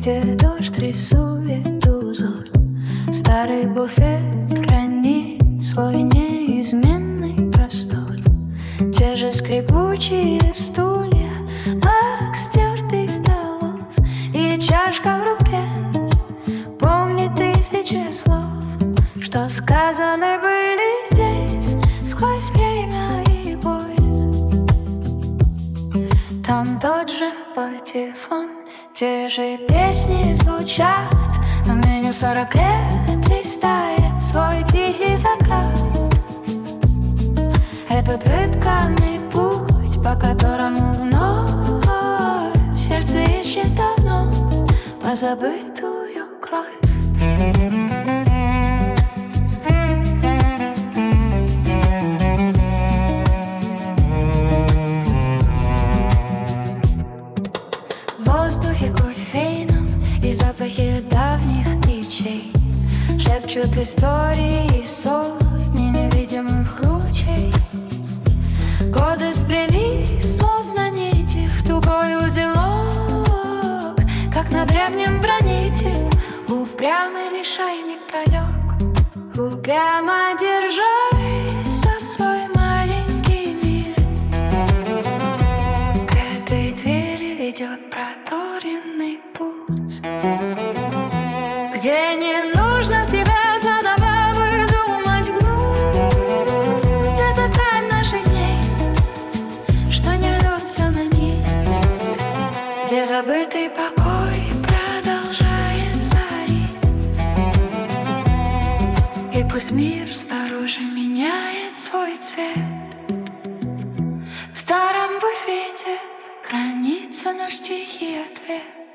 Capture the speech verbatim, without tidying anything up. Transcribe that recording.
где дождь рисует узор. Старый буфет хранит свой неизменный простор. Те же скрипучие стулья, лак стертый столов и чашка в руке помнит тысячи слов, что сказаны были здесь сквозь время и боль. Там тот же патефон, те же песни звучат, но меню сорок лет листает свой тихий закат. Этот вытканный путь, по которому вновь в сердце ищет давно позабытую кровь. В воздухе кофейном и запахи давних печей шепчут истории сотни невидимых лучей. Годы сплелись, словно нити, в тугой узелок, как на древнем граните. Упрямый лишайник пролег, упрямо держась за свой маленький мир. К этой двери ведет проторенный путь, где не нужно себя заново выдумать, гнуть. Это ткань наших дней, что не рвется на нить, где забытый покой продолжает царить. И пусть мир снаружи меняет свой цвет, в старом буфете хранится наш тихий ответ.